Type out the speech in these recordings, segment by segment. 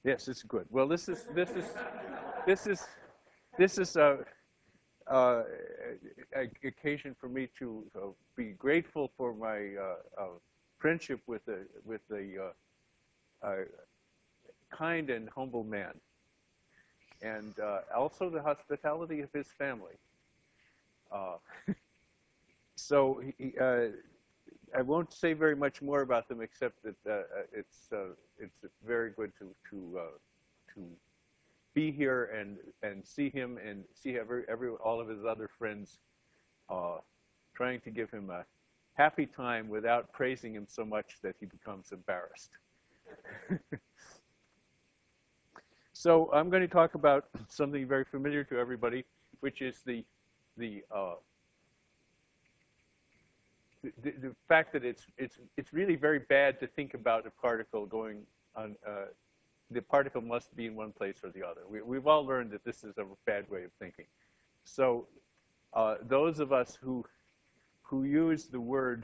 Yes, it's good. Well, this is this is a occasion for me to be grateful for my friendship with the kind and humble man, and also the hospitality of his family. Uh, so I won't say very much more about them, except that it's very good to be here and see him and see every all of his other friends uh, trying to give him a happy time without praising him so much that he becomes embarrassed. So I'm going to talk about something very familiar to everybody, which is the fact that it's really very bad to think about a particle going on. The particle must be in one place or the other. We've all learned that this is a bad way of thinking. So those of us who use the word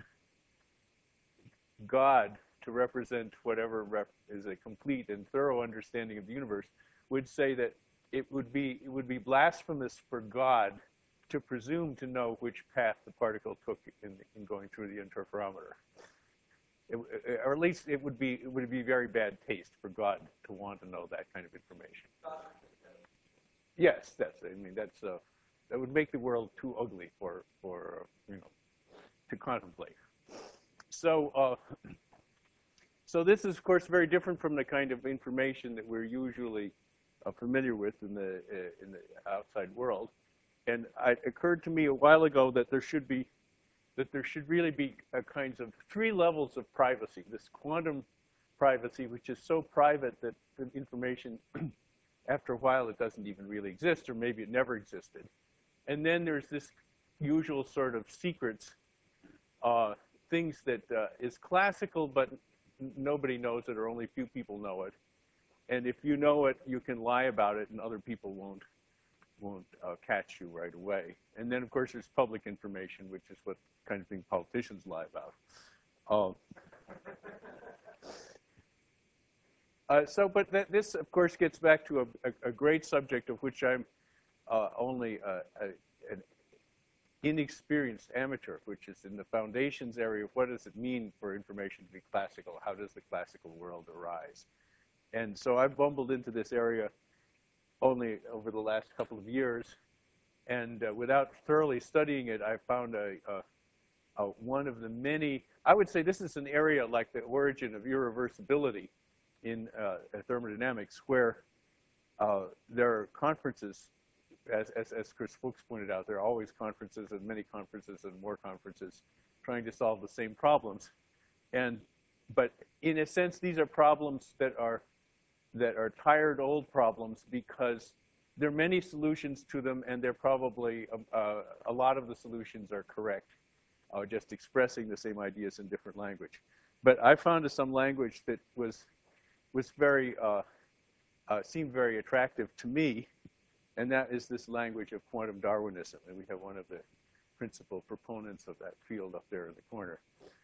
God to represent whatever is a complete and thorough understanding of the universe would say that it would be blasphemous for God to presume to know which path the particle took in going through the interferometer. Or at least it would be very bad taste for God to want to know that kind of information. Yes, that would make the world too ugly for to contemplate. So so this is of course very different from the kind of information that we're usually familiar with in the outside world. And it occurred to me a while ago that there should really be a kinds of three levels of privacy. This quantum privacy, which is so private that the information, after a while, it doesn't even really exist, or maybe it never existed. And then there's this usual sort of secrets, things that is classical, but nobody knows it, or only few people know it. And if you know it, you can lie about it, and other people won't catch you right away. And then, of course, there's public information, which is what kind of thing politicians lie about. But this, of course, gets back to a great subject of which I'm only an inexperienced amateur, which is in the foundations area of what does it mean for information to be classical? How does the classical world arise? And so I've bumbled into this area only over the last couple of years, and without thoroughly studying it, I found one of the many. I would say this is an area like the origin of irreversibility in thermodynamics, where there are conferences, as Chris Fuchs pointed out, there are always conferences and many conferences and more conferences trying to solve the same problems. But in a sense, these are problems that are tired old problems because there are many solutions to them, and they're probably a lot of the solutions are correct, just expressing the same ideas in different language. But I found some language that was very seemed very attractive to me, and that is this language of quantum Darwinism. And we have one of the principal proponents of that field up there in the corner.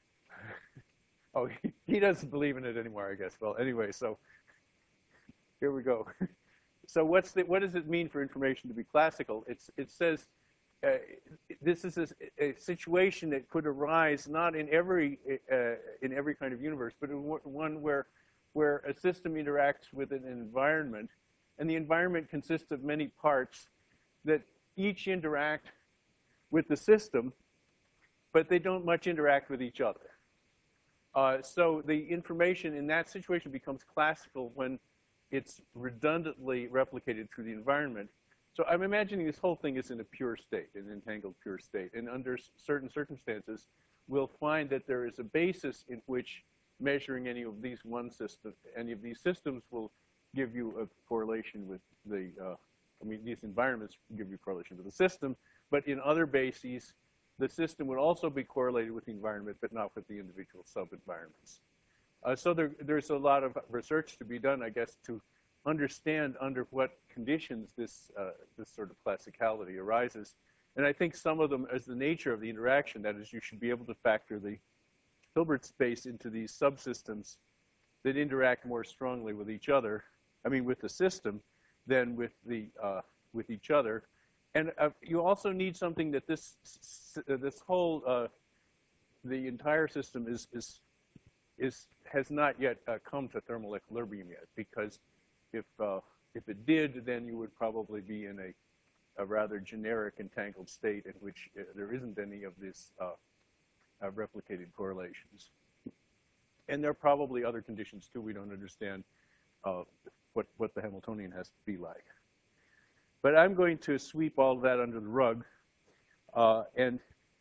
Oh, he doesn't believe in it anymore, I guess. Well, anyway, so here we go. So what does it mean for information to be classical? It says this is a situation that could arise not in every kind of universe, but in one where a system interacts with an environment, and the environment consists of many parts that each interact with the system, but they don't much interact with each other. So the information in that situation becomes classical when it's redundantly replicated through the environment. So I'm imagining this whole thing is in a pure state, an entangled pure state. And under certain circumstances, we'll find that there is a basis in which measuring any of these systems will give you a correlation with these environments give you correlation with the system. But in other bases, the system would also be correlated with the environment, but not with the individual sub-environments. So there's a lot of research to be done, I guess, to understand under what conditions this sort of classicality arises. And I think some of them is the nature of the interaction. That is, you should be able to factor the Hilbert space into these subsystems that interact more strongly with each other. I mean, with the system, than with each other. And you also need something that this whole the entire system has not yet come to thermal equilibrium yet, because if it did, then you would probably be in a rather generic entangled state in which there isn't any of this replicated correlations. And there are probably other conditions too. We don't understand what the Hamiltonian has to be like. But I'm going to sweep all of that under the rug and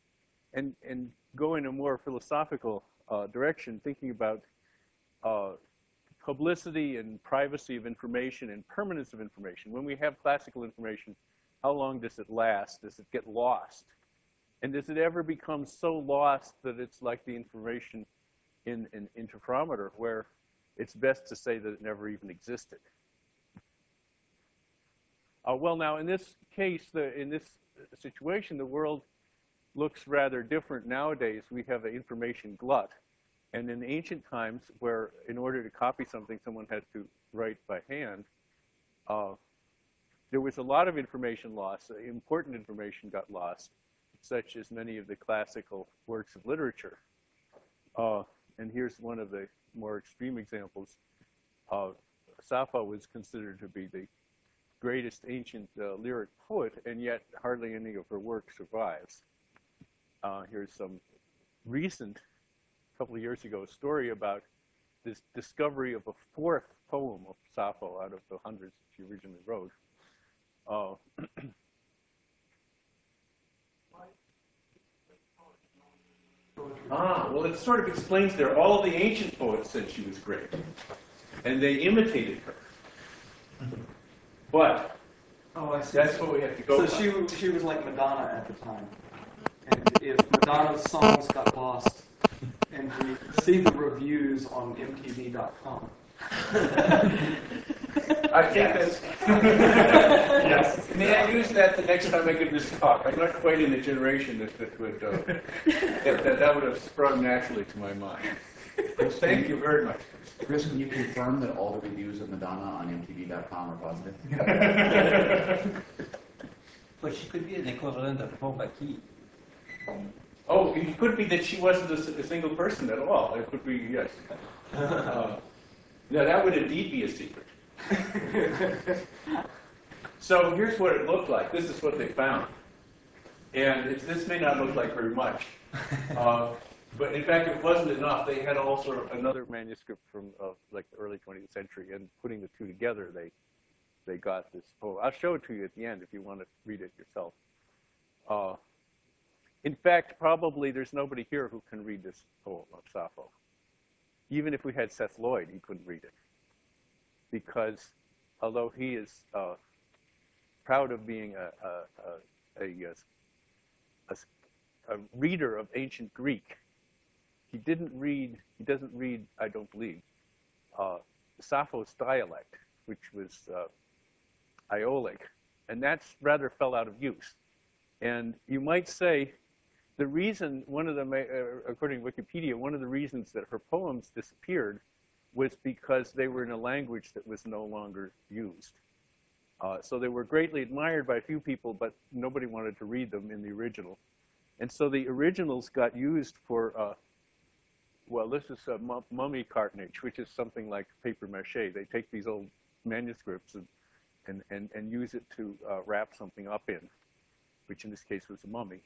go in a more philosophical direction, thinking about publicity and privacy of information and permanence of information. When we have classical information, how long does it last? Does it get lost? And does it ever become so lost that it's like the information in an interferometer, where it's best to say that it never even existed? Well, now, in this case, in this situation, the world looks rather different nowadays. We have an information glut. And in ancient times, where in order to copy something, someone had to write by hand, there was a lot of information lost. Important information got lost, such as many of the classical works of literature. And here's one of the more extreme examples. Sappho was considered to be the greatest ancient lyric poet, and yet hardly any of her work survives. Here's some recent, a couple of years ago, story about this discovery of a fourth poem of Sappho out of the hundreds that she originally wrote. Well, it sort of explains there. All of the ancient poets said she was great, and they imitated her. But that's what we have to go So she was like Madonna at the time. And if Madonna's songs got lost, and we see the reviews on MTV.com. I think that's... Yes. May I use that the next time I give this talk? I'm not quite in the generation that would that would have sprung naturally to my mind. Thank you very much. Chris, can you confirm that all the reviews of Madonna on MTV.com are positive? But she could be an equivalent of Paul Baki. Oh, it could be that she wasn't a single person at all. It could be, yes. No, that would indeed be a secret. So here's what it looked like. This is what they found. And this may not look like very much. But in fact, it wasn't enough. They had also another manuscript from like the early 20th century, and putting the two together, they got this poem. I'll show it to you at the end if you want to read it yourself. In fact, probably there's nobody here who can read this poem of Sappho. Even if we had Seth Lloyd, he couldn't read it. Because although he is proud of being a reader of ancient Greek, he doesn't read, I don't believe, Sappho's dialect, which was Iolic, and that's rather fell out of use. And you might say the reason, according to Wikipedia, one of the reasons that her poems disappeared was because they were in a language that was no longer used. So they were greatly admired by a few people, but nobody wanted to read them in the original. And so the originals got used for, well, this is a mummy cartonnage, which is something like paper mache. They take these old manuscripts and use it to wrap something up in, which in this case was a mummy.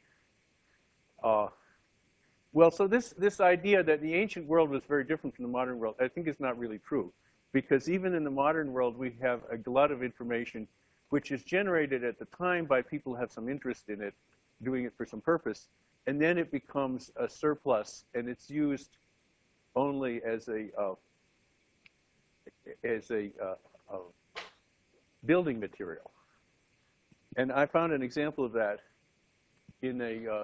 Well, so this idea that the ancient world was very different from the modern world, I think is not really true. Because even in the modern world, we have a glut of information which is generated at the time by people who have some interest in it, doing it for some purpose, and then it becomes a surplus, and it's used only as a building material. And I found an example of that in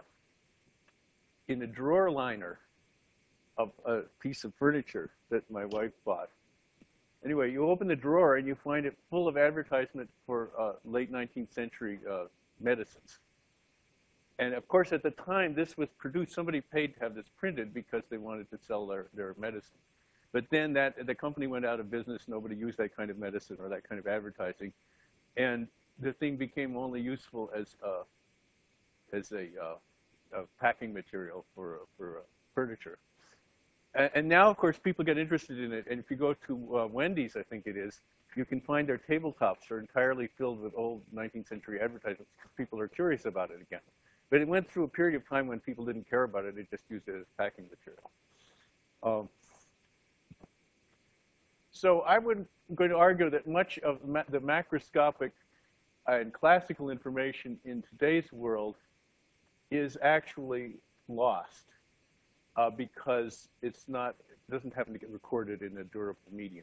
a drawer liner of a piece of furniture that my wife bought. Anyway, you open the drawer and you find it full of advertisement for late 19th century medicines. And of course, at the time, this was produced, somebody paid to have this printed because they wanted to sell their medicine. But then the company went out of business. Nobody used that kind of medicine or that kind of advertising, and the thing became only useful as a packing material for furniture. And now, of course, people get interested in it. And if you go to Wendy's, I think it is, you can find their tabletops are entirely filled with old 19th century advertisements because people are curious about it again. But it went through a period of time when people didn't care about it. They just used it as packing material. So I'm going to argue that much of the macroscopic and classical information in today's world is actually lost because it doesn't happen to get recorded in a durable medium.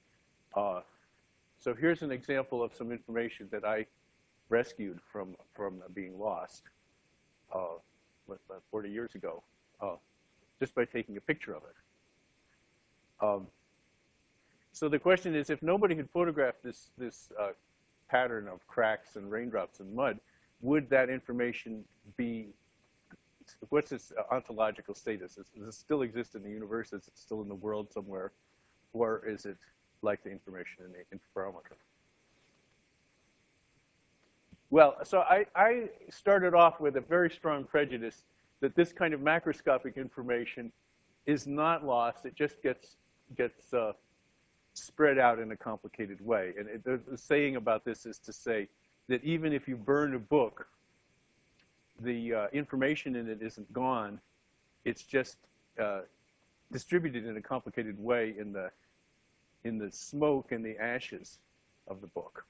So here's an example of some information that I rescued from being lost 40 years ago, just by taking a picture of it. So the question is, if nobody had photographed this pattern of cracks and raindrops and mud, would that information be, what's its ontological status? Does it still exist in the universe? Is it still in the world somewhere? Or is it like the information in the interferometer? Well, so I started off with a very strong prejudice that this kind of macroscopic information is not lost. It just gets spread out in a complicated way. And the saying about this is to say that even if you burn a book, the information in it isn't gone. It's just distributed in a complicated way in the smoke and the ashes of the book.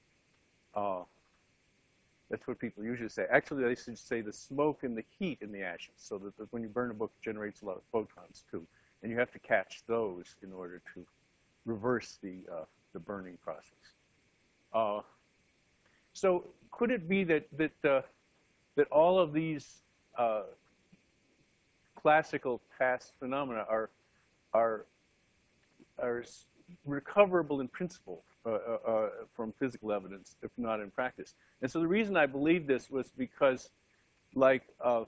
That's what people usually say. Actually, they should say the smoke and the heat in the ashes, so that when you burn a book, it generates a lot of photons too, and you have to catch those in order to reverse the burning process. So could it be that all of these classical past phenomena are recoverable in principle from physical evidence, if not in practice? And so the reason I believe this was because, like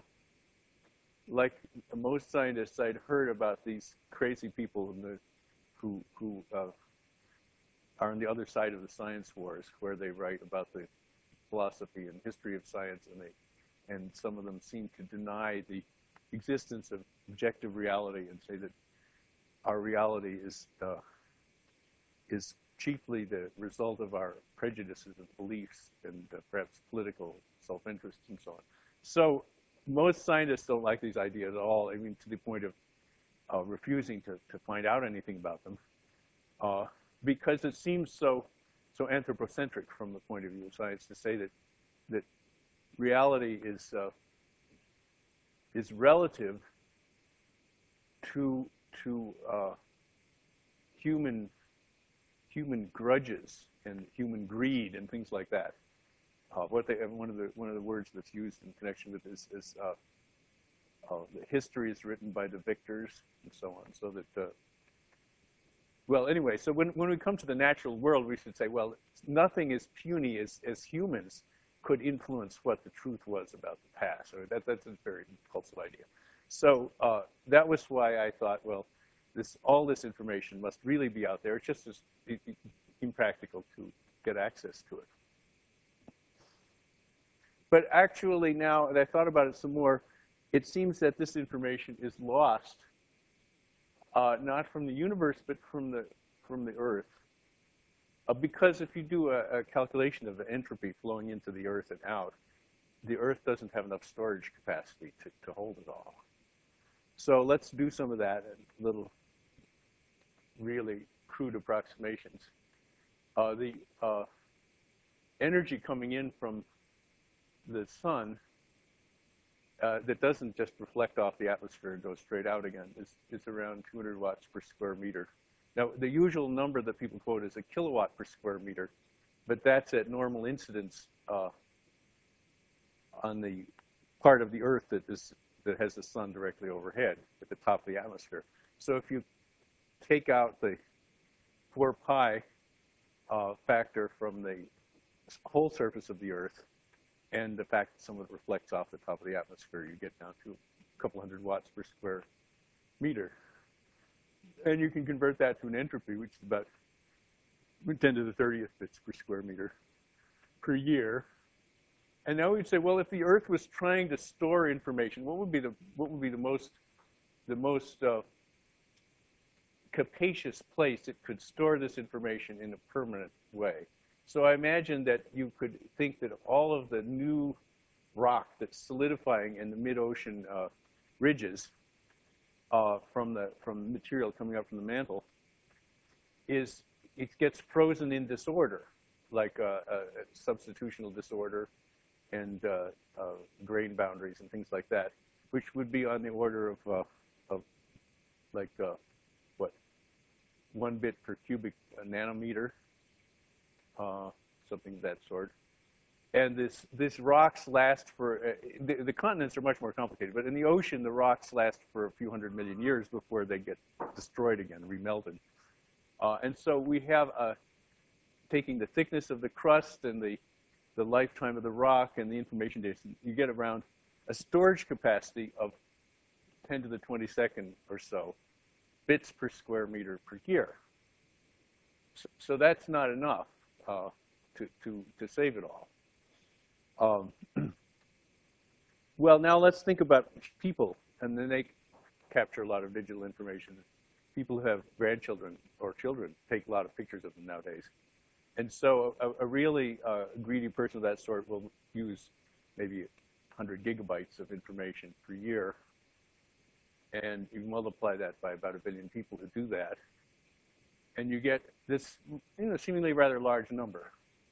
most scientists, I'd heard about these crazy people who are on the other side of the science wars, where they write about the philosophy and history of science, and some of them seem to deny the existence of objective reality and say that our reality is chiefly the result of our prejudices and beliefs and perhaps political self-interest and so on. So most scientists don't like these ideas at all. I mean, to the point of refusing to find out anything about them, because it seems so anthropocentric from the point of view of science to say that reality is relative to human grudges and human greed and things like that. One of the words that's used in connection with this is the history is written by the victors and so on. So that well, anyway, so when we come to the natural world, we should say, well, nothing as puny as humans could influence what the truth was about the past. Or that's a very impulsive idea. So that was why I thought, well, all this information must really be out there. It's just impractical to get access to it. But actually, now that I thought about it some more, it seems that this information is lost, not from the universe, but from the Earth. Because if you do a calculation of the entropy flowing into the Earth and out, the Earth doesn't have enough storage capacity to hold it all. So let's do some of that in little, really crude approximations. The energy coming in from the sun that doesn't just reflect off the atmosphere and go straight out again is around 200 watts per square meter. Now, the usual number that people quote is a kilowatt per square meter, but that's at normal incidence on the part of the Earth that has the sun directly overhead at the top of the atmosphere. So if you take out the 4 pi factor from the whole surface of the Earth and the fact that some of it reflects off the top of the atmosphere, you get down to a couple hundred watts per square meter. And you can convert that to an entropy, which is about 10 to the 30th bits per square meter per year. And now we'd say, well, if the Earth was trying to store information, what would be the most capacious place it could store this information in a permanent way? So I imagine that you could think that all of the new rock that's solidifying in the mid-ocean ridges from material coming up from the mantle it gets frozen in disorder, like a substitutional disorder and grain boundaries and things like that, which would be on the order of like what, 1 bit per cubic nanometer, something of that sort. And this rocks last for the continents are much more complicated, but in the ocean the rocks last for a few 100 million years before they get destroyed again, remelted. And so we have taking the thickness of the crust and the lifetime of the rock and the information days, you get around a storage capacity of 10 to the 22nd or so bits per square meter per year. So that's not enough to save it all. Well, now let's think about people, and then they capture a lot of digital information. People who have grandchildren or children take a lot of pictures of them nowadays. And so a really greedy person of that sort will use maybe 100 gigabytes of information per year. And you multiply that by about 1 billion people who do that. And you get this seemingly rather large number.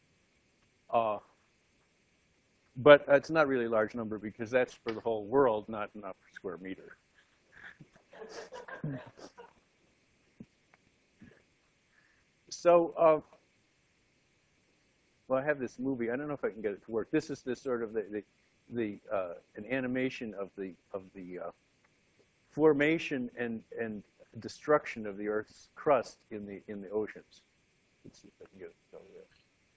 But it's not really a large number because that's for the whole world, not per square meter. So, well, I have this movie. I don't know if I can get it to work. This is this sort of an animation of the formation and destruction of the Earth's crust in the oceans. Let's see if I can get it to go there.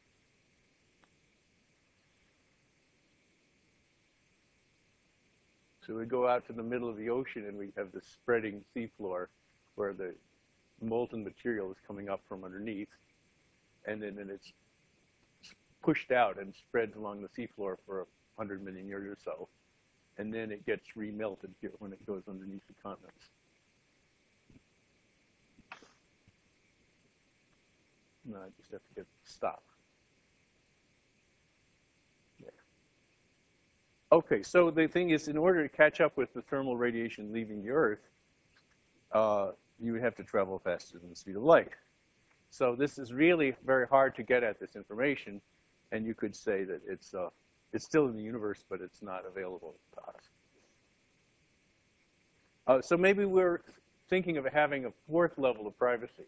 So we go out to the middle of the ocean and we have this spreading seafloor where the molten material is coming up from underneath, and then it's pushed out and spreads along the seafloor for 100 million years or so, and then it gets remelted here when it goes underneath the continents. No, I just have to get stop. There. Okay, so the thing is, in order to catch up with the thermal radiation leaving the Earth, you would have to travel faster than the speed of light. So this is really very hard to get at this information, and you could say that it's still in the universe, but it's not available to us. So maybe we're thinking of having a fourth level of privacy.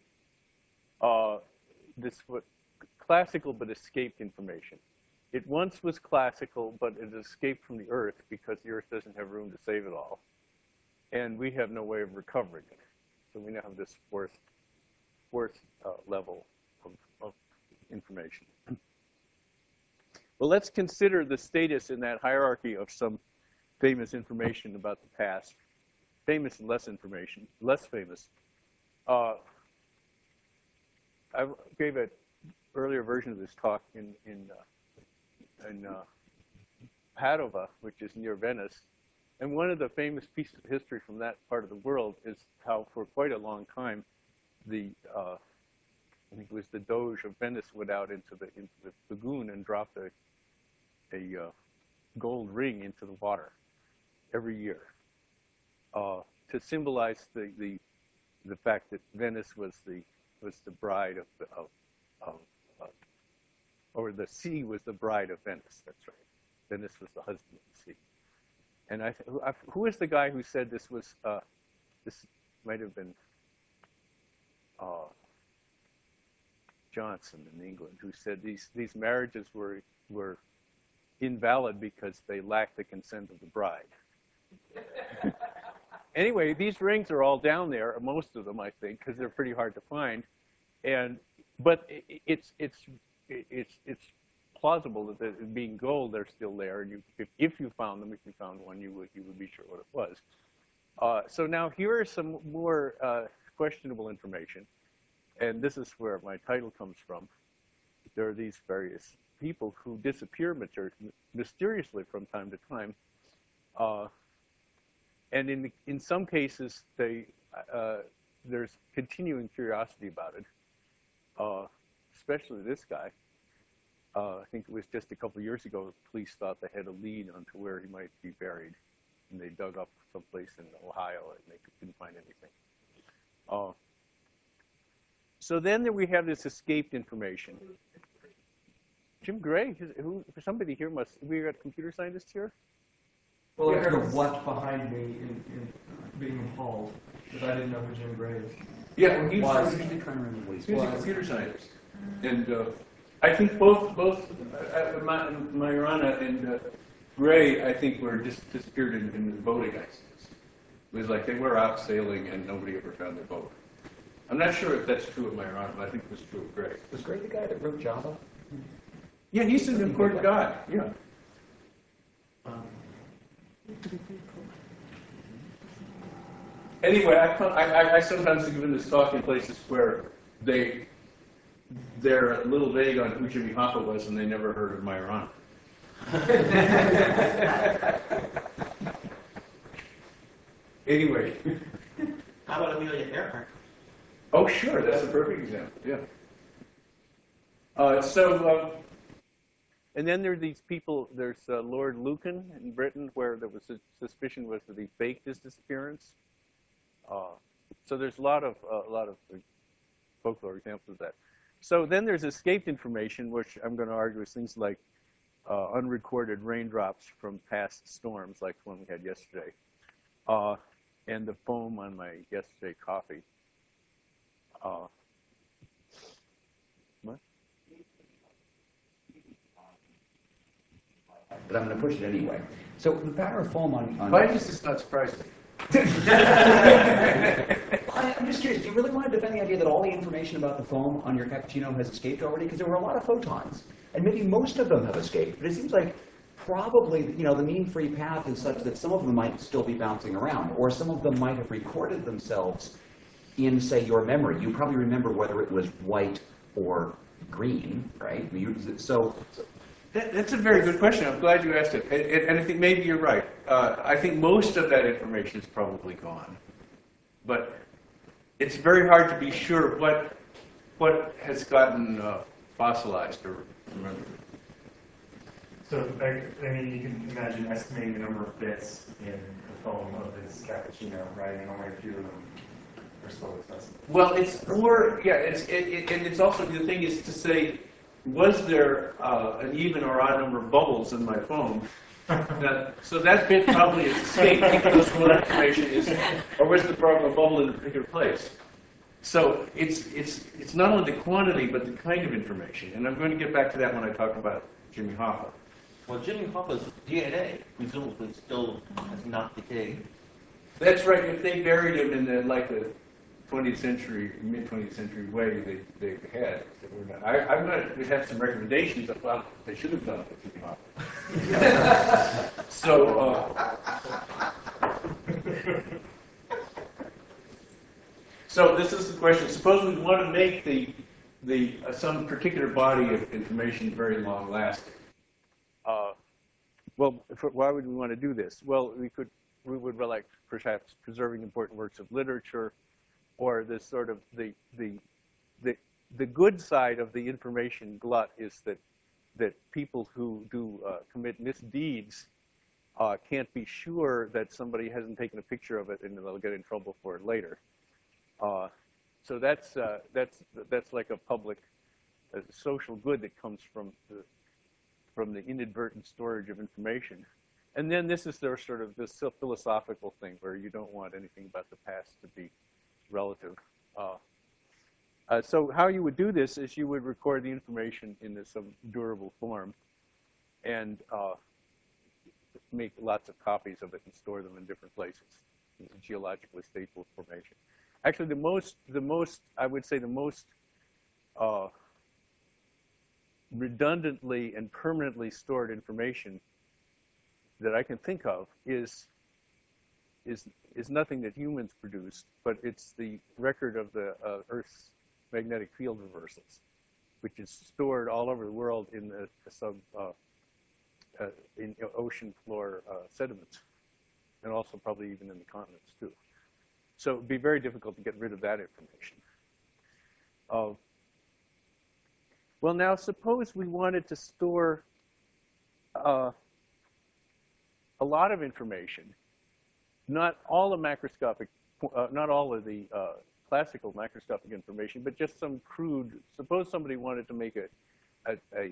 This was classical but escaped information. It once was classical, but it escaped from the Earth because the Earth doesn't have room to save it all, and we have no way of recovering it. So we now have this fourth level of information. Well, let's consider the status in that hierarchy of some famous information about the past. Famous and less information, less famous. I gave an earlier version of this talk in Padova, which is near Venice. And one of the famous pieces of history from that part of the world is how, for quite a long time, I think it was the Doge of Venice went out into the lagoon and dropped a gold ring into the water every year to symbolize the fact that Venice was the bride or the sea was the bride of Venice. That's right. Venice was the husband of the sea. And who is the guy who said this was? This might have been Johnson in England, who said these marriages were invalid because they lacked the consent of the bride. Anyway, these rings are all down there, most of them, I think, because they're pretty hard to find. But it's plausible that being gold, they're still there, and if you found them, if you found one, you would be sure what it was. So now here are some more questionable information, and this is where my title comes from. There are these various people who disappear mysteriously from time to time, and in some cases there's continuing curiosity about it. Especially this guy. I think it was just a couple of years ago the police thought they had a lead onto where he might be buried, and they dug up someplace in Ohio and they couldn't find anything. So then we have this escaped information. Jim Gray, somebody here we got computer scientists here? Well, I heard a what behind me in being appalled, but I didn't know who Jim Gray is. Yeah, well, He's trying to remember what he's a computer scientist. And I think both Majorana and Gray, I think, were disappeared in the boating accidents. It was like they were out sailing and nobody ever found their boat. I'm not sure if that's true of Majorana, but I think it was true of Gray. Was Gray the guy that wrote Java? Yeah, he's an important guy. Yeah. Anyway, I sometimes give in this talk in places where they're a little vague on who Jimmy Hoffa was, and they never heard of Majorana. Anyway. How about Amelia Earhart? Oh, sure, that's a perfect example. Yeah. And then there are these people. There's Lord Lucan in Britain, where there was a suspicion was that he faked his disappearance. So there's a lot of folklore examples of that. So then there's escaped information, which I'm going to argue is things like unrecorded raindrops from past storms, like the one we had yesterday, and the foam on my yesterday coffee. What? But I'm going to push it anyway. So the pattern of foam on Why is this not surprising? I'm just curious, do you really want to defend the idea that all the information about the foam on your cappuccino has escaped already? Because there were a lot of photons, and maybe most of them have escaped, but it seems like probably, the mean free path is such that some of them might still be bouncing around, or some of them might have recorded themselves in, say, your memory. You probably remember whether it was white or green, right? That's a very good question. I'm glad you asked it. And I think maybe you're right. I think most of that information is probably gone. But it's very hard to be sure what has gotten fossilized or remembered. So, I mean, you can imagine estimating the number of bits in the foam of this cappuccino, right? And only a few of them are still accessible. Well, it's more, yeah, and it's also, the thing is to say, was there an even or odd number of bubbles in my foam? So that bit probably escaped because what information is, or was the bubble in a particular place? So it's not only the quantity, but the kind of information. And I'm going to get back to that when I talk about Jimmy Hoffa. Well, Jimmy Hoffa's DNA presumably still has not decayed. That's right. If they buried him in the 20th century, mid-20th century way they had, I'm going to have some recommendations of what they should have done with Jimmy Hoffa. So this is the question. Suppose we want to make some particular body of information very long lasting. Why would we want to do this? Well, we would like perhaps preserving important works of literature, or this sort of the good side of the information glut is that people who do commit misdeeds can't be sure that somebody hasn't taken a picture of it and they'll get in trouble for it later. So that's like a public, social good that comes from the inadvertent storage of information. And then this is this philosophical thing where you don't want anything about the past to be relative. So how you would do this is you would record the information in some durable form and make lots of copies of it and store them in different places. It's a geologically stable formation. Actually, I would say the most redundantly and permanently stored information that I can think of is is nothing that humans produced, but it's the record of the Earth's magnetic field reversals, which is stored all over the world in the in ocean floor sediments, and also probably even in the continents too. So it'd be very difficult to get rid of that information. Well, now suppose we wanted to store a lot of information, not all the macroscopic, not all of the classical macroscopic information, but just some crude. Suppose somebody wanted to make a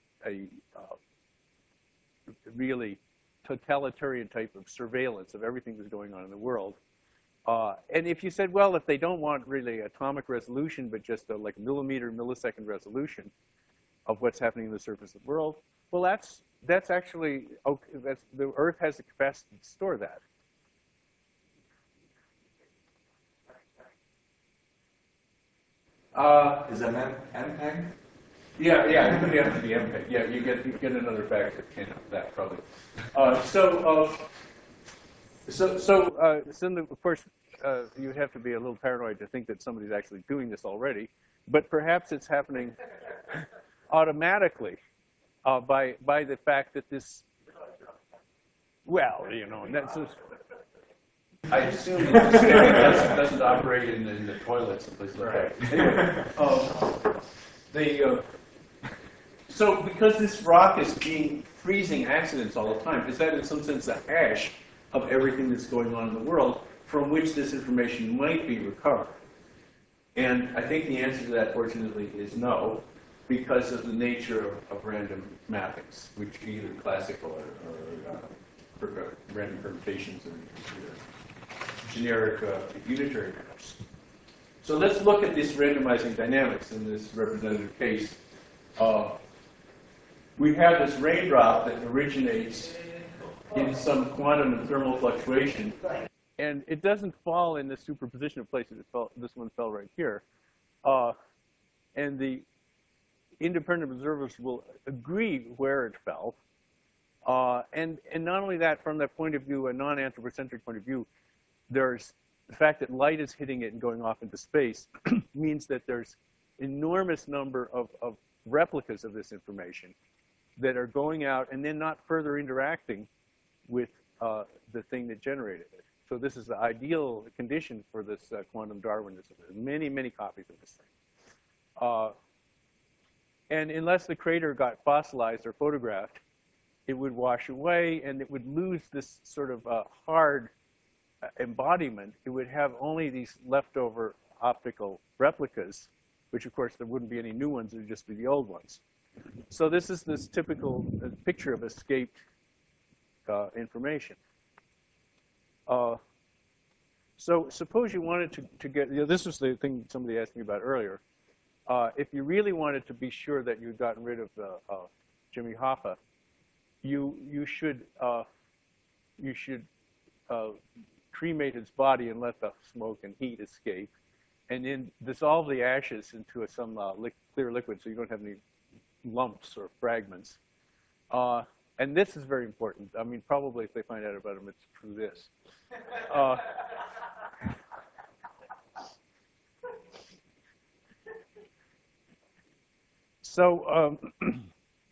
really totalitarian type of surveillance of everything that's going on in the world. And if you said, well, if they don't want really atomic resolution, but just a like millisecond resolution of what's happening in the surface of the world, well, that's actually okay. The Earth has the capacity to store that. Is that MPEG? Yeah, it would have to be MPEG. Yeah, you get another factor of 10 of that probably. Then of course you have to be a little paranoid to think that somebody's actually doing this already, but perhaps it's happening automatically by the fact that this. Well, you know, that's just. I assume that the standard doesn't operate in the toilets and places like that. Anyway, so because this rock is being freezing accidents all the time, is that in some sense a hash of everything that's going on in the world from which this information might be recovered? And I think the answer to that, fortunately, is no, because of the nature of random mappings, which are either classical or random permutations and generic unitary maps. So let's look at this randomizing dynamics in this representative case. We have this raindrop that originates in some quantum and thermal fluctuation, and it doesn't fall in the superposition of places. This one fell right here. And the independent observers will agree where it fell. And not only that, from that point of view, a non-anthropocentric point of view, there's the fact that light is hitting it and going off into space means that there's enormous number of replicas of this information that are going out and then not further interacting with the thing that generated it. So this is the ideal condition for this quantum Darwinism. There's many, many copies of this thing. And unless the crater got fossilized or photographed, it would wash away and it would lose this sort of hard embodiment. It would have only these leftover optical replicas, which of course there wouldn't be any new ones, it would just be the old ones. So this is this typical picture of escaped information. So suppose you wanted to get, this was the thing somebody asked me about earlier. If you really wanted to be sure that you'd gotten rid of Jimmy Hoffa, you should cremate his body and let the smoke and heat escape, and then dissolve the ashes into some clear liquid so you don't have any lumps or fragments. And this is very important. I mean, probably if they find out about him, it's through this. So I'm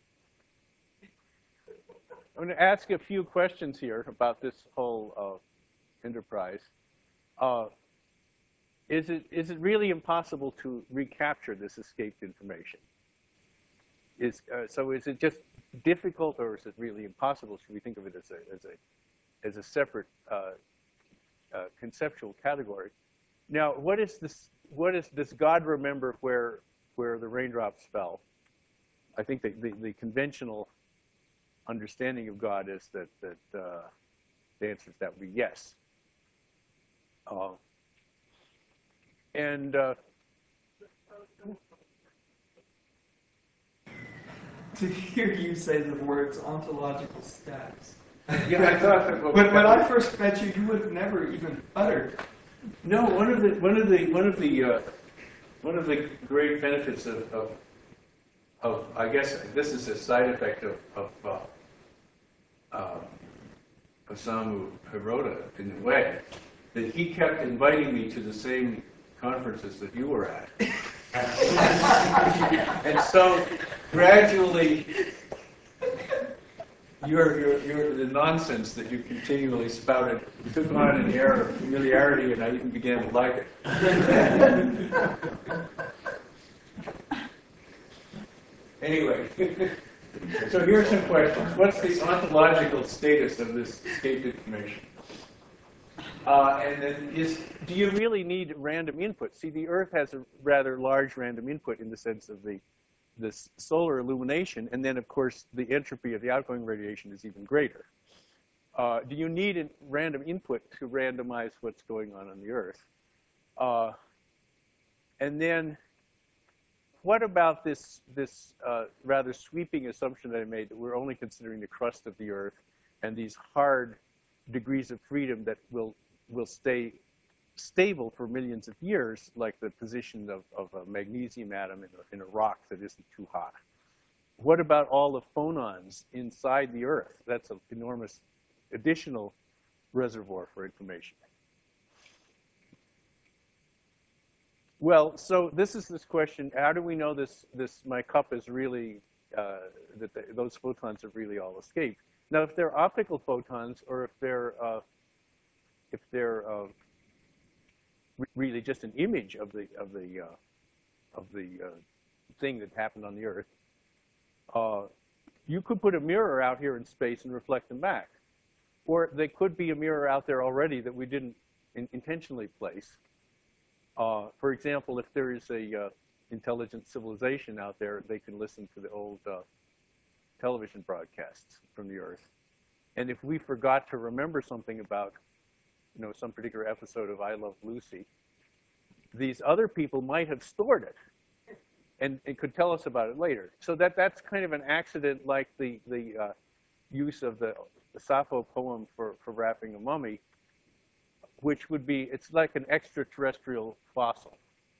going to ask a few questions here about this whole enterprise. Is it really impossible to recapture this escaped information? So is it just difficult, or is it really impossible? Should we think of it as a separate conceptual category? Now, what is this? Does God remember where the raindrops fell? I think the conventional understanding of God is that the answer to that would be yes. To hear you say the words ontological status. Yeah, I thought that. When I first met you, you would have never even uttered. No, one of the great benefits of I guess this is a side effect of Osamu Hirota in a way, that he kept inviting me to the same conferences that you were at. And so gradually, the nonsense that you continually spouted took on an air of familiarity, and I even began to like it. Anyway, so here are some questions. What's the ontological status of this escaped information? And then Do you really need random input? See, the Earth has a rather large random input in the sense of this solar illumination, and then, of course, the entropy of the outgoing radiation is even greater. Do you need a random input to randomize what's going on the Earth? And then, what about this rather sweeping assumption that I made that we're only considering the crust of the Earth and these hard degrees of freedom that will stay stable for millions of years, like the position of a magnesium atom in a rock that isn't too hot? What about all the phonons inside the Earth? That's an enormous additional reservoir for information. Well, so this is this question: how do we know this my cup is really those photons have really all escaped? Now, if they're optical photons, or if they're really just an image of the thing that happened on the Earth, you could put a mirror out here in space and reflect them back, or they could be a mirror out there already that we didn't intentionally place. For example, if there is a intelligent civilization out there, they can listen to the old television broadcasts from the Earth. And if we forgot to remember something about, some particular episode of I Love Lucy, these other people might have stored it and could tell us about it later. So that's kind of an accident, like the use of the Sappho poem for wrapping a mummy, which would be, it's like an extraterrestrial fossil.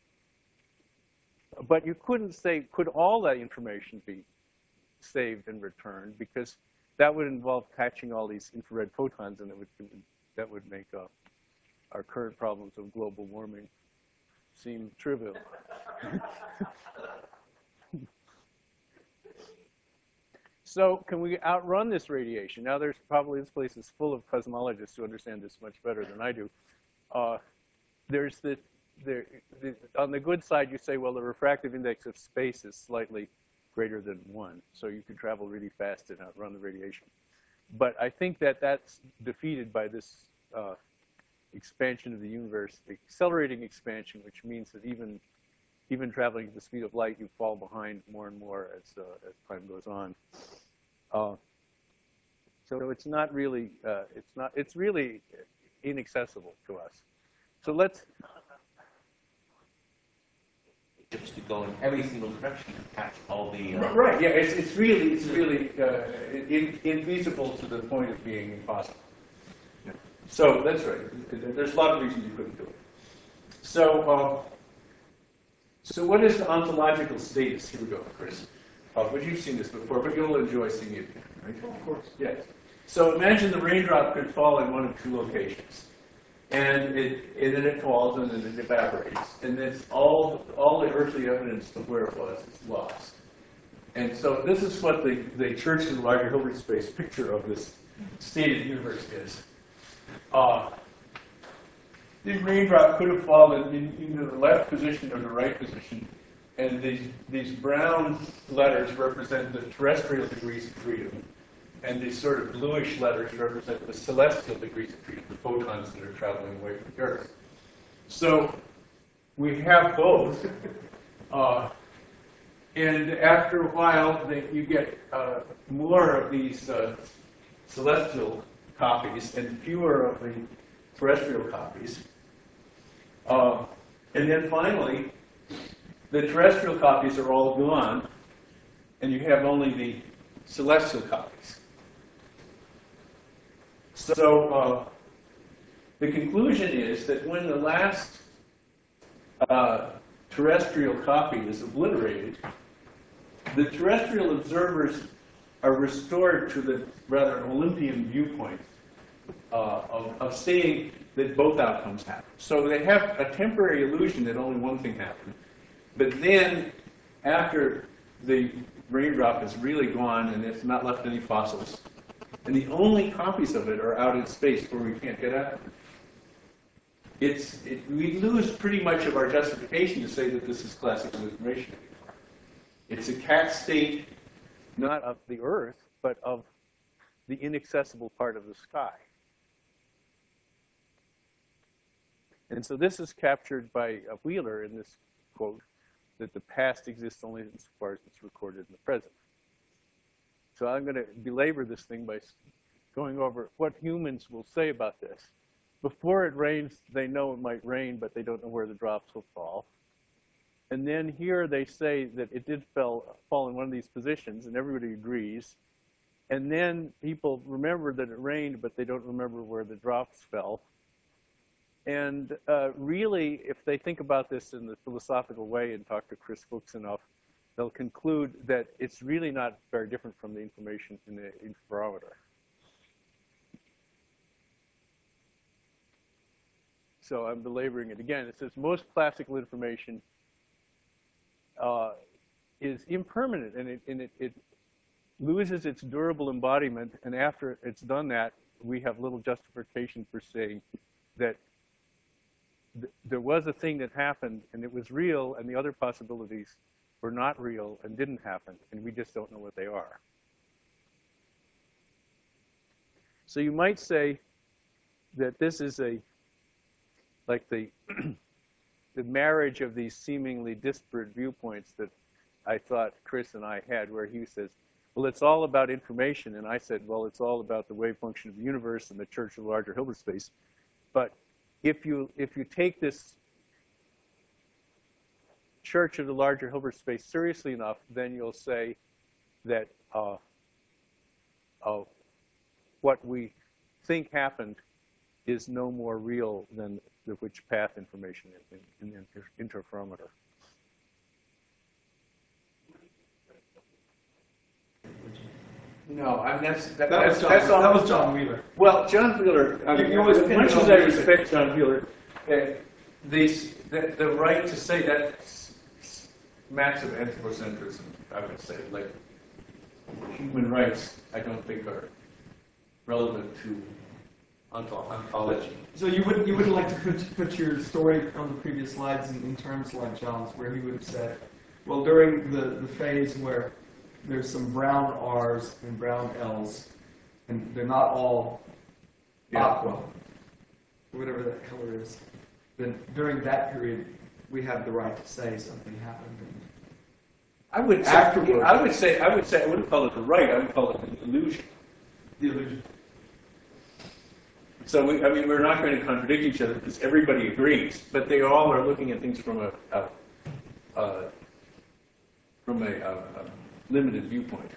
But you couldn't say, could all that information be saved and returned, because that would involve catching all these infrared photons, and that would make our current problems of global warming seem trivial. So can we outrun this radiation? Now, this place is full of cosmologists who understand this much better than I do. On the good side, you say, well, the refractive index of space is slightly greater than 1, so you can travel really fast and outrun the radiation. But I think that's defeated by this expansion of the universe, accelerating expansion, which means that even traveling at the speed of light, you fall behind more and more as time goes on. So it's not really, it's really inaccessible to us. So let's. Just to go in every single direction and catch all the. Right. Yeah. It's really infeasible to the point of being impossible. Yeah. So that's right. There's a lot of reasons you couldn't do it. So what is the ontological status? Here we go, Chris. But you've seen this before, but you'll enjoy seeing it again, right? Oh, of course. Yes. So imagine the raindrop could fall in one of two locations, and then it falls and then it evaporates, and then all the earthly evidence of where it was is lost. And so this is what the Church of the Larger Hilbert Space picture of this state of the universe is. The raindrop could have fallen in either the left position or the right position, and these brown letters represent the terrestrial degrees of freedom, and these sort of bluish letters represent the celestial degrees of freedom, the photons that are traveling away from the Earth. So we have both, and after a while, you get more of these celestial copies and fewer of the terrestrial copies. And then finally, the terrestrial copies are all gone, and you have only the celestial copies. So the conclusion is that when the last terrestrial copy is obliterated, the terrestrial observers are restored to the rather Olympian viewpoint of saying that both outcomes happen. So they have a temporary illusion that only one thing happened. But then, after the raindrop is really gone and it's not left any fossils, and the only copies of it are out in space where we can't get at them, we lose pretty much of our justification to say that this is classical information. It's a cat state, Not of the Earth, but of the inaccessible part of the sky. And so this is captured by Wheeler in this quote, that the past exists only insofar as it's recorded in the present. So I'm going to belabor this thing by going over what humans will say about this. Before it rains, they know it might rain, but they don't know where the drops will fall. And then here they say that it did fall in one of these positions, and everybody agrees. And then people remember that it rained, but they don't remember where the drops fell. And really, if they think about this in the philosophical way and talk to Chris Fuchs enough, they'll conclude that it's really not very different from the information in the interferometer. So I'm belaboring it again. It says most classical information is impermanent, and it loses its durable embodiment. And after it's done that, we have little justification for saying that there was a thing that happened, and it was real, and the other possibilities were not real and didn't happen, and we just don't know what they are. So you might say that this is like the marriage of these seemingly disparate viewpoints that I thought Chris and I had, where he says, well, it's all about information, and I said, well, it's all about the wave function of the universe and the church of the larger Hilbert space. But if you take this church of the larger Hilbert space seriously enough, then you'll say that what we think happened is no more real than the which path information in the interferometer. no, I mean, That was John Wheeler. Well, John Wheeler, I mean, You always as pin much it on as I music. respect John Wheeler, the right to say that massive anthropocentrism, I would say, like human rights, I don't think are relevant to ontology. So you wouldn't like to put your story on the previous slides in terms like John's, where he would have said, well, during the phase where there's some brown R's and brown L's, and they're not all aqua, whatever that color is, then during that period, we have the right to say something happened. I would say I wouldn't call it the right. I would call it an illusion. The illusion. So we're not going to contradict each other because everybody agrees, but they all are looking at things from a limited viewpoint.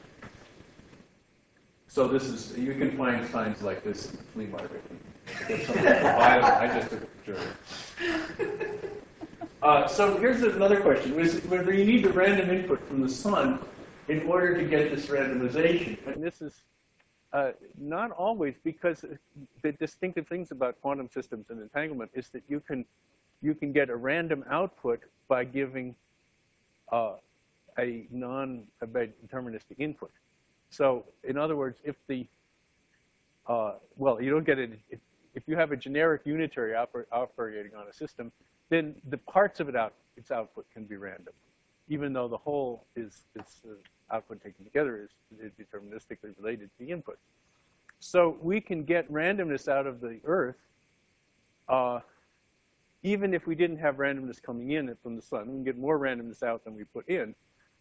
So you can find signs like this in the flea market. I just took a picture of it. So here's another question: whether you need the random input from the sun in order to get this randomization. And this is not always, because the distinctive things about quantum systems and entanglement is that you can get a random output by giving a non-deterministic input. So, in other words, if you don't get it. If you have a generic unitary operating on a system, then the parts of its output can be random, even though the whole output taken together is deterministically related to the input. So we can get randomness out of the Earth, even if we didn't have randomness coming in from the sun. We can get more randomness out than we put in.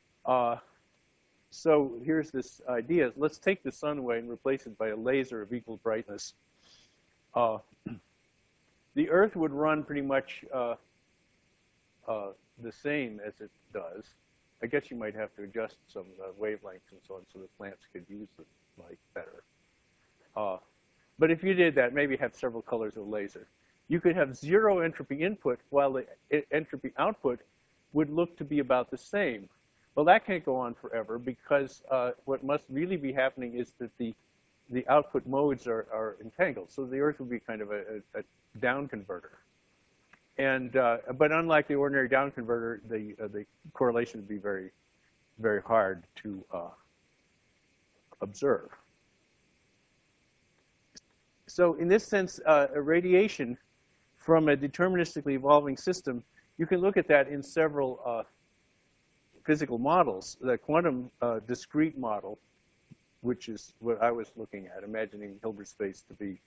So here's this idea. Let's take the sun away and replace it by a laser of equal brightness. The Earth would run pretty much the same as it does. I guess you might have to adjust some wavelengths and so on so the plants could use the light better. But if you did that, maybe have several colors of laser. You could have zero entropy input while the entropy output would look to be about the same. Well, that can't go on forever because what must really be happening is that the the output modes are entangled. So the Earth would be kind of a down converter. And but unlike the ordinary down converter, the correlation would be very, very hard to observe. So in this sense, a radiation from a deterministically evolving system, you can look at that in several physical models. The quantum discrete model, which is what I was looking at, imagining Hilbert space to be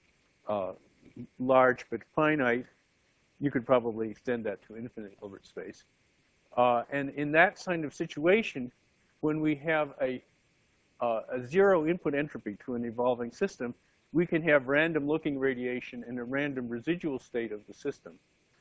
large but finite. You could probably extend that to infinite Hilbert space. And in that kind of situation, when we have a zero input entropy to an evolving system, we can have random looking radiation and a random residual state of the system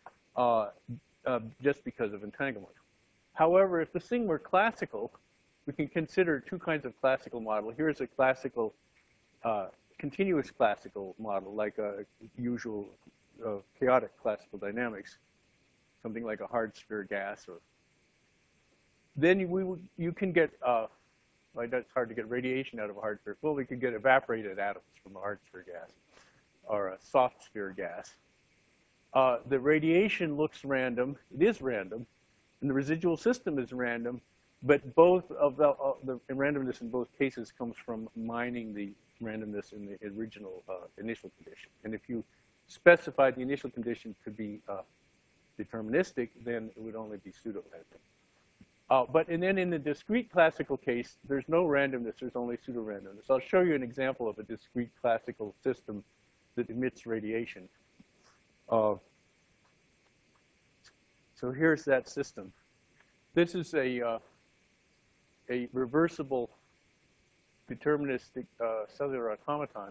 just because of entanglement. However, if the thing were classical, we can consider two kinds of classical model. Here's a classical, continuous classical model, like a usual chaotic classical dynamics, something like a hard sphere gas. Or then you can get, well, it's hard to get radiation out of a hard sphere. Well, we could get evaporated atoms from a hard sphere gas or a soft sphere gas. The radiation looks random. It is random. And the residual system is random. But both of the randomness in both cases comes from mining the randomness in the original initial condition. And if you specify the initial condition to be deterministic, then it would only be pseudo-random. And then in the discrete classical case, there's no randomness, there's only pseudo-randomness. I'll show you an example of a discrete classical system that emits radiation. So here's that system. This is a reversible deterministic cellular automaton,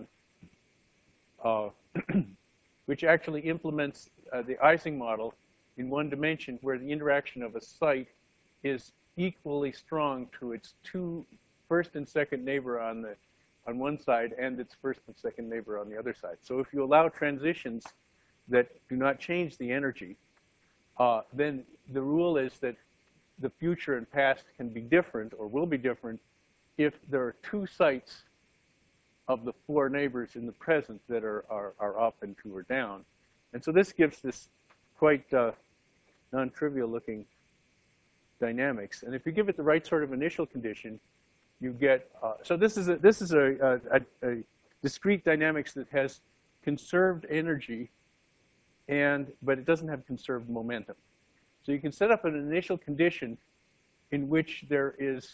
which actually implements the Ising model in one dimension, where the interaction of a site is equally strong to its two first and second neighbor on one side and its first and second neighbor on the other side. So if you allow transitions that do not change the energy, then the rule is that the future and past can be different or will be different if there are two sites of the four neighbors in the present that are up and two are down. And so this gives this quite non-trivial looking dynamics. And if you give it the right sort of initial condition, you get, so this is a discrete dynamics that has conserved energy, but it doesn't have conserved momentum. So you can set up an initial condition in which there is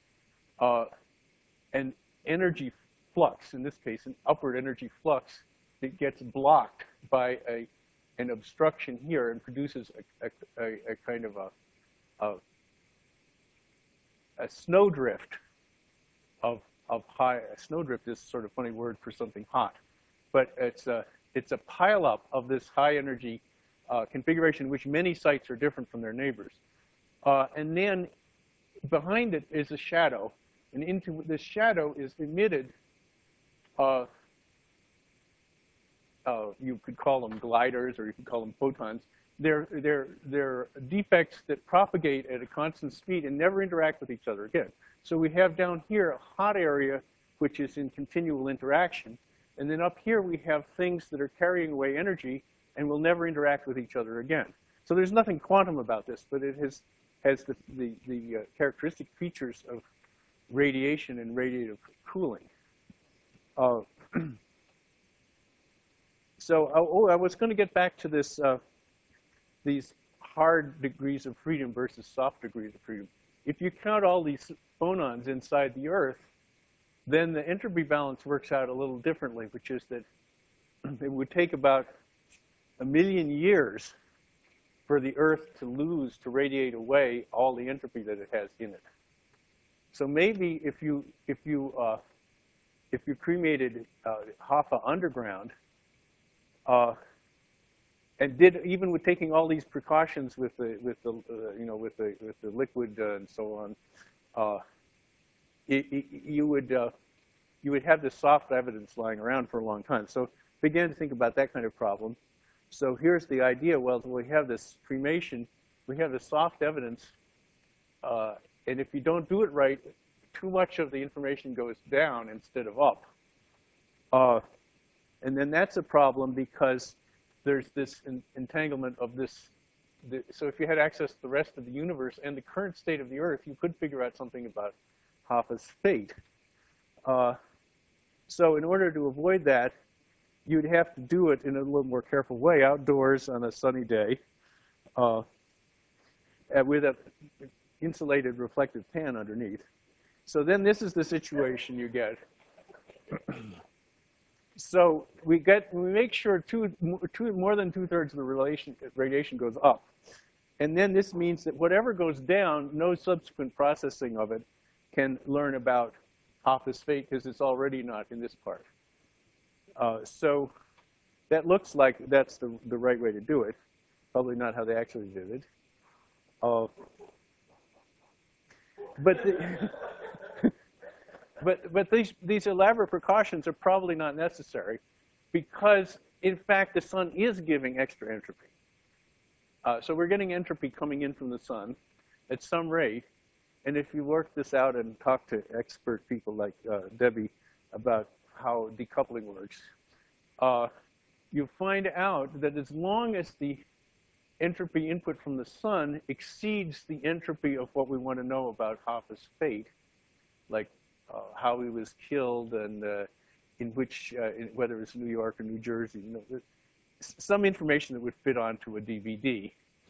an energy flux, in this case, an upward energy flux that gets blocked by an obstruction here and produces a kind of a snowdrift of high. A snowdrift is sort of a funny word for something hot, but it's a pileup of this high energy configuration in which many sites are different from their neighbors. And then behind it is a shadow, and into this shadow is emitted, you could call them gliders or you could call them photons. They're defects that propagate at a constant speed and never interact with each other again. So we have down here a hot area which is in continual interaction, and then up here we have things that are carrying away energy and will never interact with each other again. So there's nothing quantum about this, but it has the characteristic features of radiation and radiative cooling. So I was going to get back to this, these hard degrees of freedom versus soft degrees of freedom. If you count all these phonons inside the Earth, then the entropy balance works out a little differently, which is that it would take about 1 million years for the Earth to radiate away all the entropy that it has in it. So maybe if you cremated Hoffa underground, and even with taking all these precautions with the liquid and so on, you would have this soft evidence lying around for a long time. So began to think about that kind of problem. So here's the idea. Well, we have this cremation, we have this soft evidence, and if you don't do it right, too much of the information goes down instead of up. And then that's a problem because there's this entanglement of this. So if you had access to the rest of the universe and the current state of the Earth, you could figure out something about Hoffa's fate. So in order to avoid that, you'd have to do it in a little more careful way, outdoors on a sunny day, with an insulated reflective pan underneath. So then this is the situation you get. So we make sure more than 2/3 of the radiation goes up. And then this means that whatever goes down, no subsequent processing of it can learn about Hoffa's fate because it's already not in this part. So that looks like that's the right way to do it. Probably not how they actually did it. But these elaborate precautions are probably not necessary because, in fact, the sun is giving extra entropy. So we're getting entropy coming in from the sun at some rate. And if you work this out and talk to expert people like Debbie about how decoupling works, you find out that as long as the entropy input from the sun exceeds the entropy of what we want to know about Hoffa's fate, like how he was killed and whether it's New York or New Jersey, some information that would fit onto a DVD.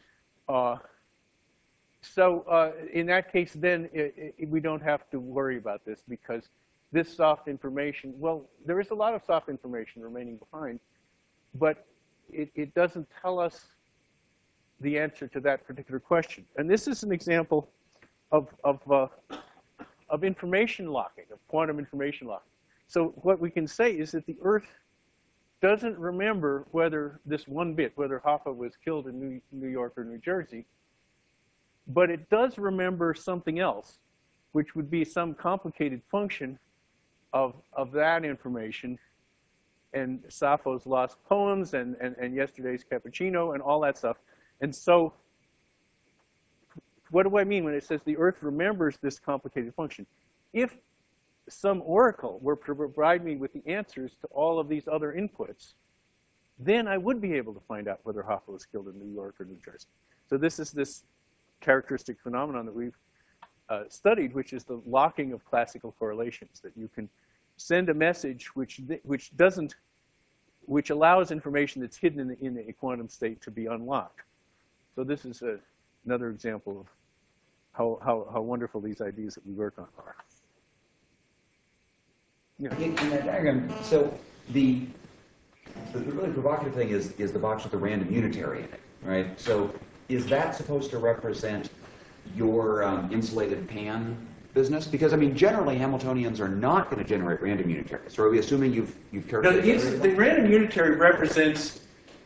So in that case, then we don't have to worry about this because this soft information, well, there is a lot of soft information remaining behind, but it doesn't tell us the answer to that particular question. And this is an example of information locking, of quantum information locking. So what we can say is that the Earth doesn't remember whether this one bit, whether Hoffa was killed in New York or New Jersey, but it does remember something else, which would be some complicated function of that information, and Sappho's lost poems and yesterday's cappuccino and all that stuff. And so what do I mean when it says the Earth remembers this complicated function? If some oracle were to provide me with the answers to all of these other inputs, then I would be able to find out whether Hoffa was killed in New York or New Jersey. So this is this characteristic phenomenon that we've studied, which is the locking of classical correlations, that you can send a message which allows information that's hidden in a quantum state to be unlocked. So this is another example of how wonderful these ideas that we work on are. Yeah. In that diagram, so the really provocative thing is the box with the random unitary in it, right? So is that supposed to represent your insulated pan business? Because, I mean, generally Hamiltonians are not going to generate random unitaries. So are we assuming you've characterized the random unitary represents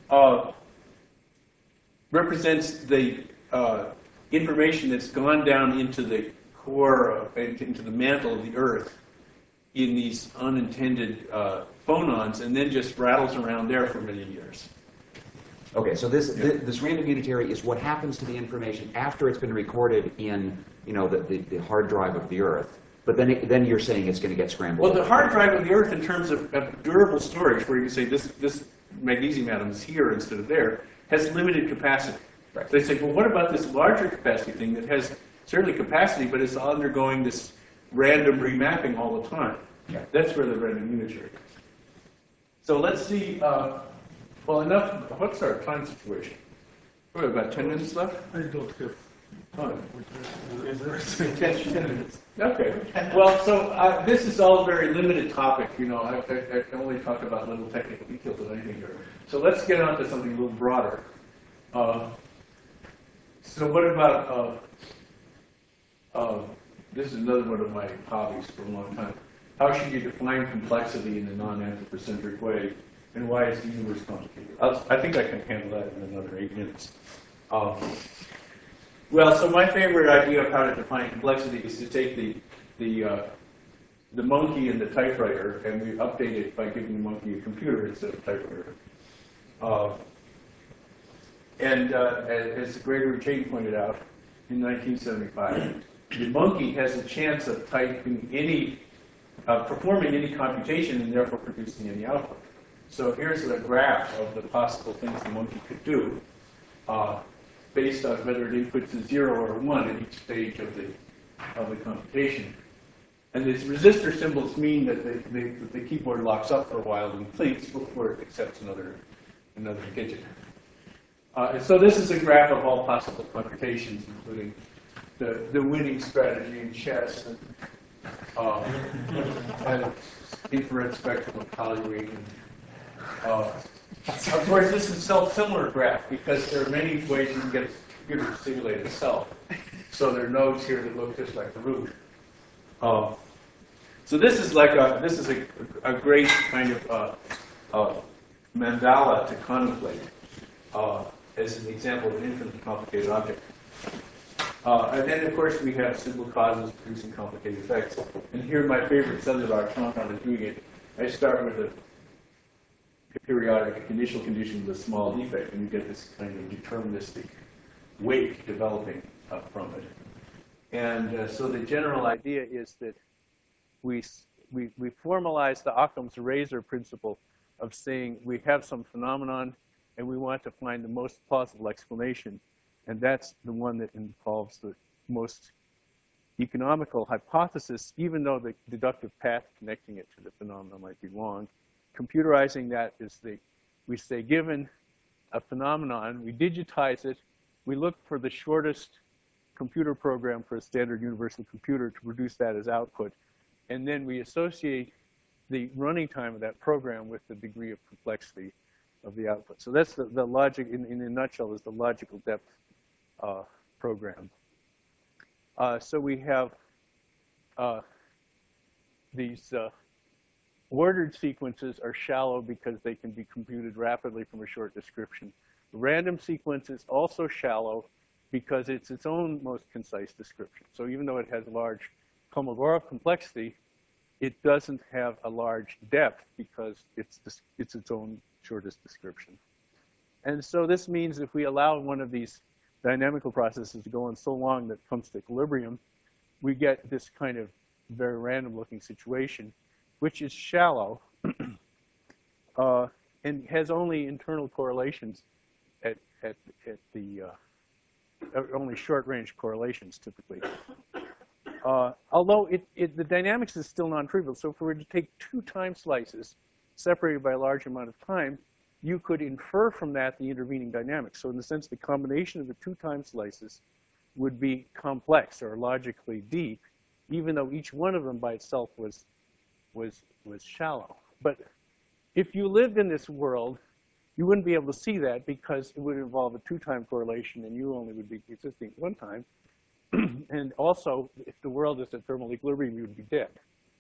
the information that's gone down into the core, into the mantle of the Earth in these unintended phonons, and then just rattles around there for many years. Okay, so this random unitary is what happens to the information after it's been recorded in, the hard drive of the Earth. But then you're saying it's going to get scrambled. Well, the hard drive of the Earth, in terms of durable storage, where you can say this magnesium atom is here instead of there, has limited capacity. Right. So they say, well, what about this larger capacity thing that has certainly capacity, but it's undergoing this random remapping all the time? Yeah. That's where the random unitary comes. So let's see. Well, enough. What's our time situation? We have about 10 minutes left. I don't have time. 10 minutes. Okay. Well, so this is all very limited topic. I can only talk about little technical details of anything here. So let's get on to something a little broader. So what about, this is another one of my hobbies for a long time. How should you define complexity in a non-anthropocentric way, and why is the universe complicated? I think I can handle that in another 8 minutes. Well, so my favorite idea of how to define complexity is to take the monkey and the typewriter, and we update it by giving the monkey a computer instead of a typewriter. And as Gregory Chain pointed out in 1975, the monkey has a chance of typing any performing any computation and therefore producing any output. So here's a graph of the possible things the monkey could do based on whether it inputs a 0 or a 1 at each stage of the computation. And these resistor symbols mean that the keyboard locks up for a while and completes before it accepts another digit. And so this is a graph of all possible computations, including the winning strategy in chess and infrared spectrum of Collier. Of course, this is a self-similar graph because there are many ways you can get a computer to simulate itself. So there are nodes here that look just like the root. So this is like a great kind of mandala to contemplate as an example of an infinitely complicated object. And then, of course, we have simple causes producing complicated effects. And here, my favorite cellular compound is doing it. I start with a periodic initial condition with a small defect, and you get this kind of deterministic wake developing from it. And so the general idea is that we formalize the Occam's razor principle of saying we have some phenomenon and we want to find the most plausible explanation. And that's the one that involves the most economical hypothesis, even though the deductive path connecting it to the phenomenon might be long. Computerizing that is we say, given a phenomenon, we digitize it, we look for the shortest computer program for a standard universal computer to produce that as output, and then we associate the running time of that program with the degree of complexity of the output. So that's the logic, in a nutshell, is the logical depth program. So we have these ordered sequences are shallow because they can be computed rapidly from a short description. The random sequence is also shallow because it's its own most concise description. So even though it has large Kolmogorov complexity, it doesn't have a large depth because it's its own shortest description. And so this means if we allow one of these dynamical processes to go on so long that it comes to equilibrium, we get this kind of very random looking situation, which is shallow and has only internal correlations at the only short range correlations typically. Although the dynamics is still non-trivial, so if we were to take two time slices separated by a large amount of time, you could infer from that the intervening dynamics. So in the sense, the combination of the two time slices would be complex or logically deep, even though each one of them by itself was shallow. But if you lived in this world, you wouldn't be able to see that because it would involve a two-time correlation, and you only would be existing at one time. And also, if the world is at thermal equilibrium, you would be dead.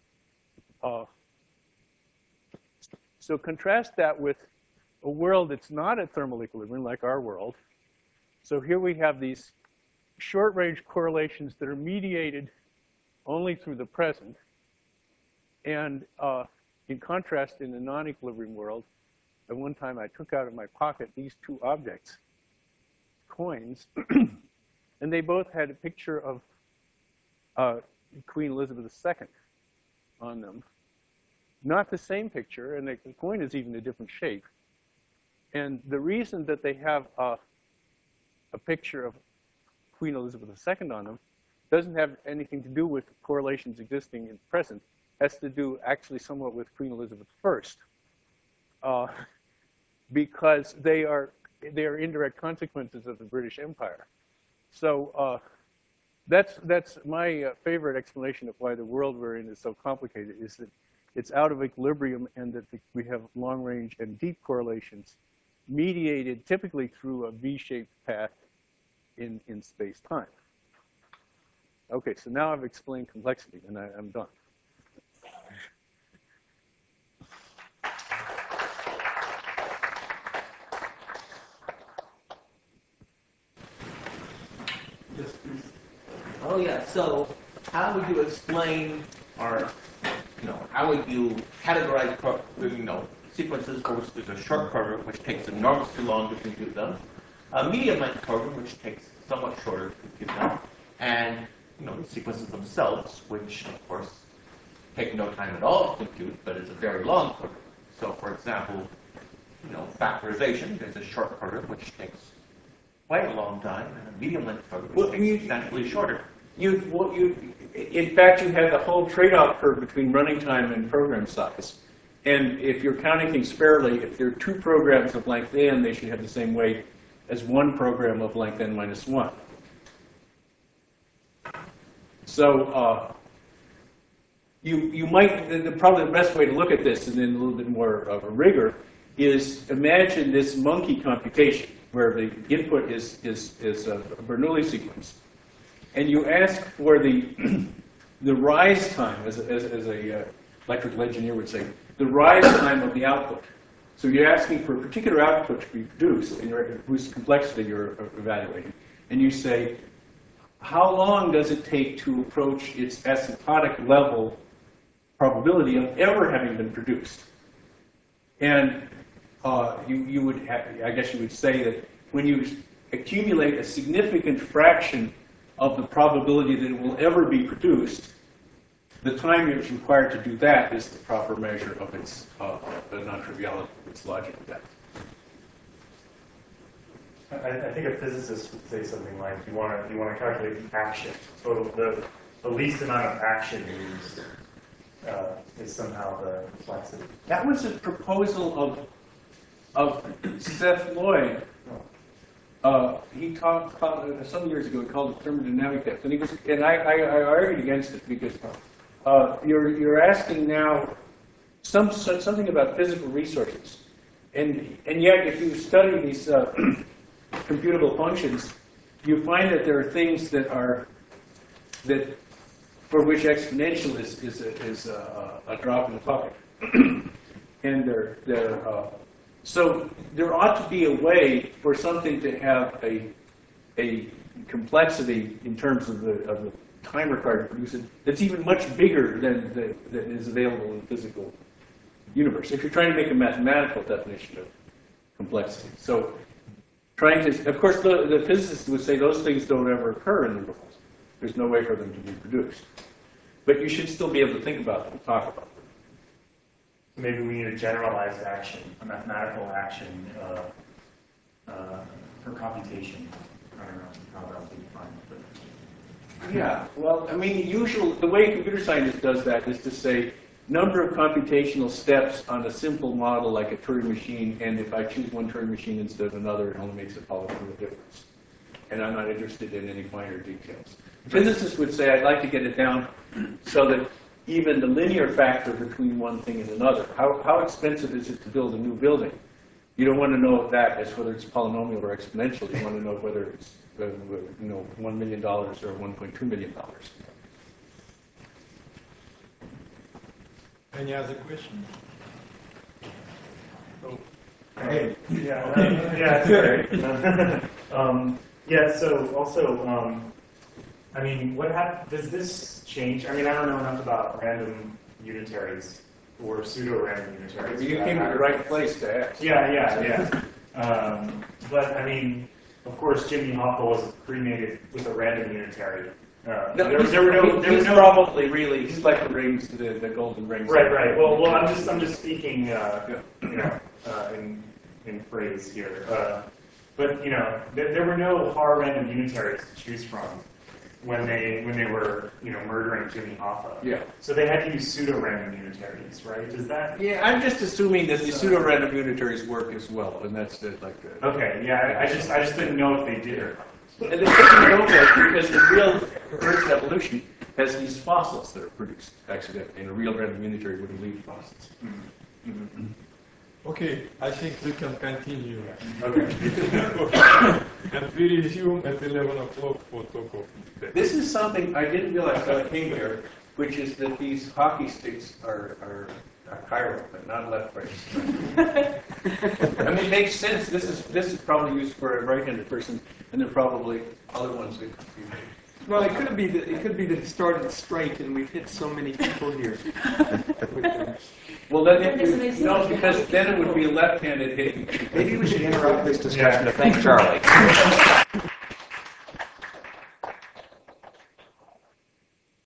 So contrast that with a world that's not at thermal equilibrium, like our world. So here we have these short-range correlations that are mediated only through the present. And in contrast, in the non-equilibrium world, at one time I took out of my pocket these two objects, coins, and they both had a picture of Queen Elizabeth II on them. Not the same picture, and the coin is even a different shape. And the reason that they have a picture of Queen Elizabeth II on them doesn't have anything to do with correlations existing in the present. It has to do actually somewhat with Queen Elizabeth I, because they are indirect consequences of the British Empire. So that's my favorite explanation of why the world we're in is so complicated, is that it's out of equilibrium and that we have long-range and deep correlations mediated typically through a V-shaped path in space-time. Okay, so now I've explained complexity, and I'm done. Oh yeah, so how would you explain or, how would you categorize, sequences for which there's a short program which takes enormously long to compute them, a medium-length program which takes somewhat shorter to compute them, and the sequences themselves, which of course take no time at all to compute, but it's a very long program. So, for example, factorization, there's a short program which takes quite a long time, and a medium-length program which takes substantially shorter. In fact, you have the whole trade-off curve between running time and program size. And if you're counting things fairly, if there are 2 programs of length n, they should have the same weight as 1 program of length n minus 1. So you might, probably the best way to look at this, and then a little bit more of a rigor, is imagine this monkey computation where the input is a Bernoulli sequence. And you ask for the rise time, as a electrical engineer would say, the rise time of the output. So you're asking for a particular output to be produced, and whose complexity you're evaluating. And you say, how long does it take to approach its asymptotic level probability of ever having been produced? And you would have, I guess you would say that when you accumulate a significant fraction of the probability that it will ever be produced, the time it's required to do that is the proper measure of its the non-triviality of its logical depth. I think a physicist would say something like, you want to calculate the action, total, the least amount of action used is somehow the complexity. That was a proposal of Seth Lloyd. He talked some years ago. He called it thermodynamic depth, and I argued against it because you're asking now something about physical resources, and yet if you study these computable functions, you find that there are things that for which exponential is a drop in the bucket, and so there ought to be a way for something to have a complexity in terms of the time required to produce it that's even much bigger than is available in the physical universe. If you're trying to make a mathematical definition of complexity, so trying to, of course, the physicists would say those things don't ever occur in the world. There's no way for them to be produced, but you should still be able to think about them and talk about them. Maybe we need a generalized action, a mathematical action for computation. I don't know how else we define it. But. Yeah, well, I mean, the way a computer scientist does that is to say number of computational steps on a simple model like a Turing machine, and if I choose one Turing machine instead of another, it only makes a polynomial difference. And I'm not interested in any finer details. Physicists would say, I'd like to get it down so that even the linear factor between one thing and another, how expensive is it to build a new building? You don't want to know that as whether it's polynomial or exponential. You want to know whether it's $1 million or $1.2 million. Any other question? Oh. Hey. Yeah, it's okay. Yeah, so also, I mean, does this change? I mean, I don't know enough about random unitaries or pseudo-random unitaries. You came to the right place to ask. Yeah. But, I mean, of course, Jimmy Hoffa was cremated with a random unitary. He's probably really, he's like the rings, the golden rings. Right. Well, I'm just speaking, in phrase here. But there were no hard random unitaries to choose from when they were murdering Jimmy Hoffa. Yeah. So they had to use pseudo-random unitaries, right? Does that? Yeah, I'm just assuming that the pseudo-random unitaries work as well, and that's like the. Okay. Yeah, I just didn't know if they did. And they couldn't know that because the real Earth's evolution has these fossils that are produced accidentally, and a real random unitary wouldn't leave fossils. Mm-hmm. Okay, I think we can continue. Okay. And we resume at 11 o'clock for talk of. This is something I didn't realize when I came here, which is that these hockey sticks are chiral, but not left brace. I mean, it makes sense. This is probably used for a right-handed person, and there are probably other ones that could be made. Well, it could be that it started straight, and we've hit so many people here. Well, then because then it would be a left-handed hitting. Maybe we should interrupt this discussion to thank Charlie.